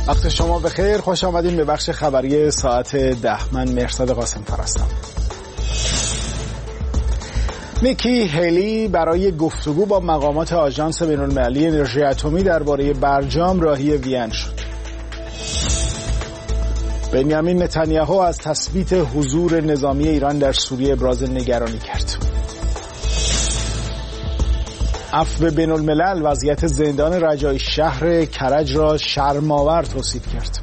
وقت شما بخیر، خوش آمدین به بخش خبری ساعت 10. من مهرزاد قاسم هستم. نیکی هیلی برای گفتگو با مقامات آژانس بین‌المللی انرژی اتمی درباره برجام راهی وین شد. بنیامین نتانیاهو از تثبیت حضور نظامی ایران در سوریه ابراز نگرانی کرد. عفو بین‌الملل وضعیت زندان رجایی شهر کرج را شرم‌آور توصیف کرد.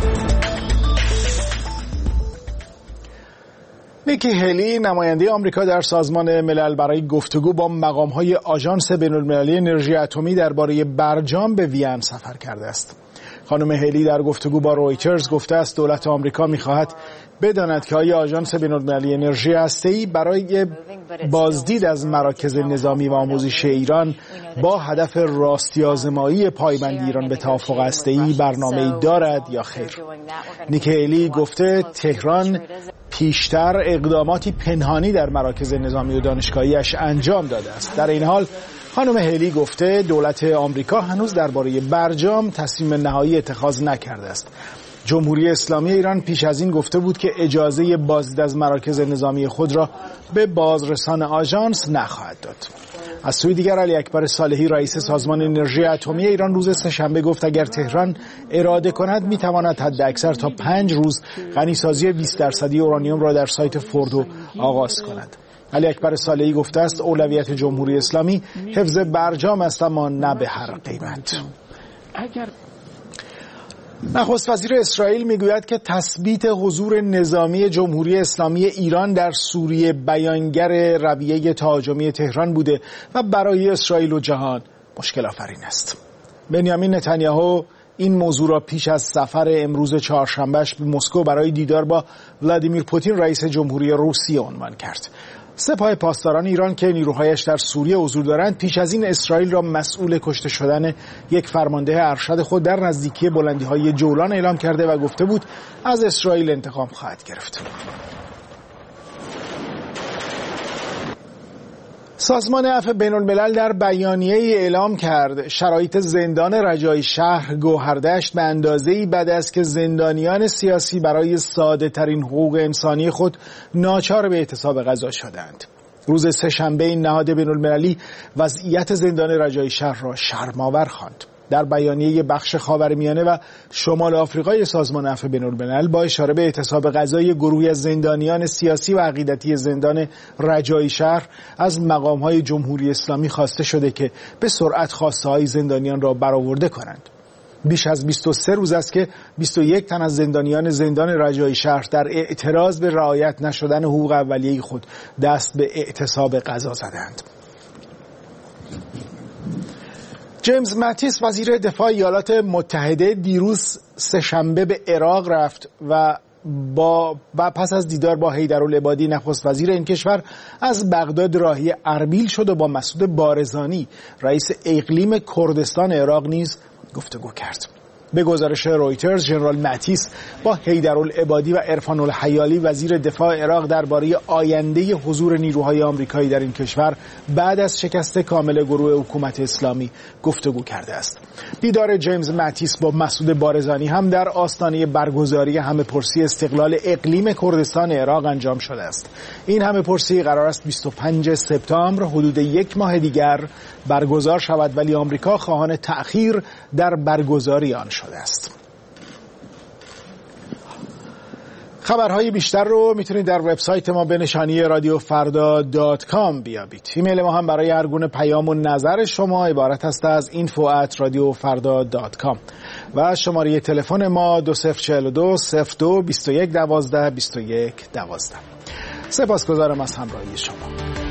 نیکی هیلی نماینده آمریکا در سازمان ملل برای گفتگو با مقام‌های آژانس بین‌المللی انرژی اتمی درباره برجام به وین سفر کرده است. خانم هیلی در گفتگو با رویترز گفته است دولت آمریکا می‌خواهد بداند که آیا آژانس بین‌المللی انرژی هسته‌ای برای بازدید از مراکز نظامی و آموزشی ایران با هدف راستی آزمایی پایبندی ایران به توافق هسته‌ای برنامه‌ای دارد یا خیر. نیکی هیلی گفته تهران پیشتر اقداماتی پنهانی در مراکز نظامی و دانشگاهیش انجام داده است. در این حال خانم هیلی گفته دولت آمریکا هنوز درباره برجام تصمیم نهایی اتخاذ نکرده است. جمهوری اسلامی ایران پیش از این گفته بود که اجازه بازدید از مراکز نظامی خود را به بازرسان آژانس نخواهد داد. از سوی دیگر علی اکبر صالحی رئیس سازمان انرژی اتمی ایران روز سه‌شنبه گفت اگر تهران اراده کند میتواند حداکثر تا 5 روز غنیسازی 20% اورانیوم را در سایت فوردو آغاز کند. علی اکبر صالحی گفته است اولویت جمهوری اسلامی حفظ برجام است، اما نه به هر قیمت. نخست وزیر اسرائیل میگوید که تثبیت حضور نظامی جمهوری اسلامی ایران در سوریه بیانگر رویه تهاجمی تهران بوده و برای اسرائیل و جهان مشکل آفرین است. بنیامین نتانیاهو این موضوع را پیش از سفر امروز چهارشنبهش به مسکو برای دیدار با ولادیمیر پوتین رئیس جمهوری روسیه عنوان کرد. سپاه پاسداران ایران که نیروهایش در سوریه حضور دارند پیش از این اسرائیل را مسئول کشته شدن یک فرمانده ارشد خود در نزدیکی بلندی‌های جولان اعلام کرده و گفته بود از اسرائیل انتقام خواهد گرفت. سازمان عفو بین‌الملل در بیانیه‌ای اعلام کرد شرایط زندان رجایی شهر گوهردشت به اندازه‌ای بد است که زندانیان سیاسی برای ساده‌ترین حقوق انسانی خود ناچار به اعتصاب غذا شدند. روز سه‌شنبه این نهاد بین‌المللی وضعیت زندان رجایی شهر را شرم‌آور خواند. در بیانیه بخش خاورمیانه و شمال آفریقای سازمان عفو بین‌الملل با اشاره به اعتصاب غذایی گروهی از زندانیان سیاسی و عقیدتی زندان رجایی شهر از مقام‌های جمهوری اسلامی خواسته شده که به سرعت خواسته‌های زندانیان را برآورده کنند. بیش از 23 روز است که 21 تن از زندانیان زندان رجایی شهر در اعتراض به رعایت نشدن حقوق اولیه خود دست به اعتصاب غذا زدند. جیمز ماتیس وزیر دفاع ایالات متحده دیروز سه‌شنبه به عراق رفت و پس از دیدار با حیدرالعبادی نخست وزیر این کشور از بغداد راهی اربیل شد و با مسعود بارزانی رئیس اقلیم کردستان عراق نیز گفتگو کرد. به گزارش رویترز ژنرال ماتیس با حیدرالعبادی و عرفان الحیالی وزیر دفاع عراق درباره آینده حضور نیروهای آمریکایی در این کشور بعد از شکست کامل گروه حکومت اسلامی گفتگو کرده است. دیدار جیمز ماتیس با مسعود بارزانی هم در آستانه برگزاری همه‌پرسی استقلال اقلیم کردستان عراق انجام شده است. این همه‌پرسی قرار است 25 سپتامبر حدود یک ماه دیگر برگزار شود، ولی آمریکا خواهان تأخیر در برگزاری آن شده است. خبرهای بیشتر رو میتونید در وبسایت ما به نشانی radiofrda.com بیابید. ایمیل ما هم برای هر گونه پیام و نظر شما عبارت است از info@radiofrda.com و شماره تلفن ما 2042 02 21 12 21 12. سپاسگزارم از همراهی شما.